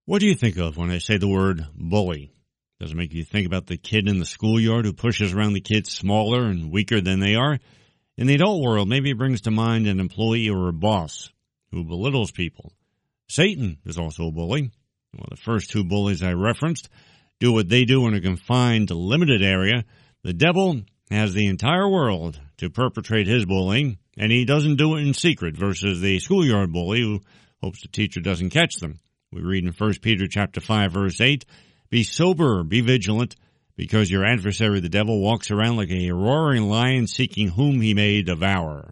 What do you think of when I say the word bully? Does it make you think about the kid in the schoolyard who pushes around the kids smaller and weaker than they are? In the adult world, maybe it brings to mind an employee or a boss who belittles people. Satan is also a bully. Well, the first two bullies I referenced do what they do in a confined, limited area. The devil has the entire world to perpetrate his bullying, and he doesn't do it in secret versus the schoolyard bully who hopes the teacher doesn't catch them. We read in 1 Peter chapter 5, verse 8, "Be sober, be vigilant, because your adversary the devil walks around like a roaring lion seeking whom he may devour."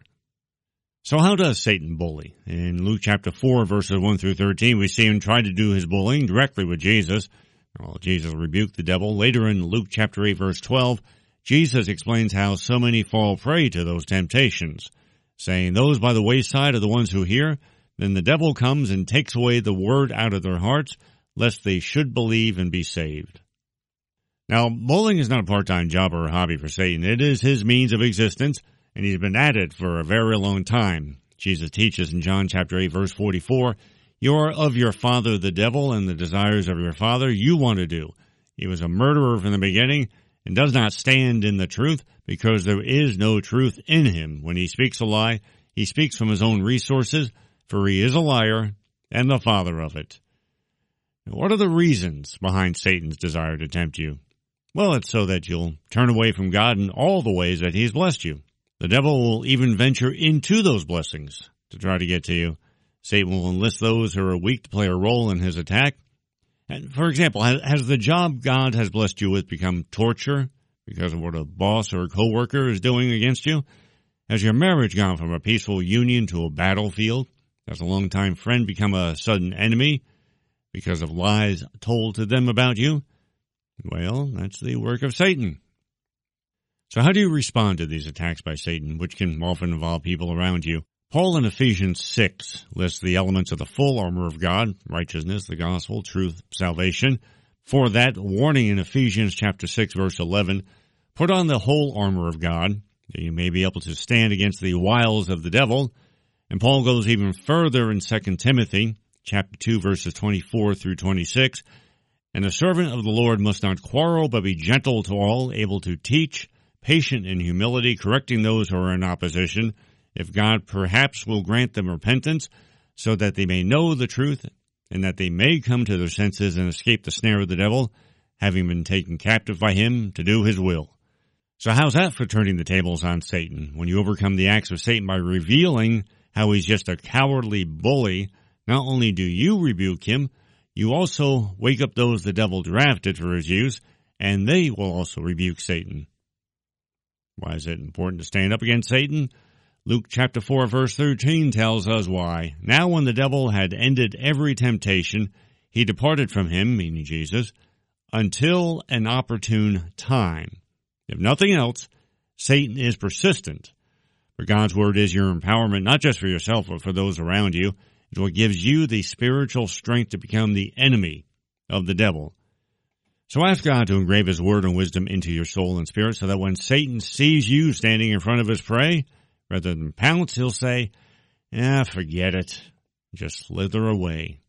So how does Satan bully? In Luke chapter 4, verses 1 through 13, we see him try to do his bullying directly with Jesus. Well, Jesus rebuked the devil. Later in Luke chapter 8, verse 12, Jesus explains how so many fall prey to those temptations, saying, "Those by the wayside are the ones who hear. Then the devil comes and takes away the word out of their hearts, lest they should believe and be saved." Now, bullying is not a part-time job or a hobby for Satan. It is his means of existence, and he's been at it for a very long time. Jesus teaches in John chapter 8, verse 44, "You are of your father the devil, and the desires of your father you want to do. He was a murderer from the beginning, and does not stand in the truth, because there is no truth in him. When he speaks a lie, he speaks from his own resources, for he is a liar and the father of it." Now, what are the reasons behind Satan's desire to tempt you? Well, it's so that you'll turn away from God in all the ways that he's blessed you. The devil will even venture into those blessings to try to get to you. Satan will enlist those who are weak to play a role in his attack. And for example, has the job God has blessed you with become torture because of what a boss or a coworker is doing against you? Has your marriage gone from a peaceful union to a battlefield? Has a longtime friend become a sudden enemy because of lies told to them about you? Well, that's the work of Satan. So how do you respond to these attacks by Satan, which can often involve people around you? Paul in Ephesians 6 lists the elements of the full armor of God: righteousness, the gospel, truth, salvation. For that, warning in Ephesians chapter 6, verse 11, "Put on the whole armor of God, that you may be able to stand against the wiles of the devil." And Paul goes even further in 2 Timothy chapter 2, verses 24 through 26. "And a servant of the Lord must not quarrel, but be gentle to all, able to teach, patient in humility, correcting those who are in opposition, if God perhaps will grant them repentance, so that they may know the truth, and that they may come to their senses and escape the snare of the devil, having been taken captive by him to do his will." So how's that for turning the tables on Satan? When you overcome the acts of Satan by revealing how he's just a cowardly bully, not only do you rebuke him, you also wake up those the devil drafted for his use, and they will also rebuke Satan. Why is it important to stand up against Satan? Luke chapter 4, verse 13 tells us why. "Now when the devil had ended every temptation, he departed from him," meaning Jesus, "until an opportune time." If nothing else, Satan is persistent. For God's word is your empowerment, not just for yourself, but for those around you. It's what gives you the spiritual strength to become the enemy of the devil. So ask God to engrave his word and wisdom into your soul and spirit, so that when Satan sees you standing in front of his prey, rather than pounce, he'll say, forget it. Just slither away.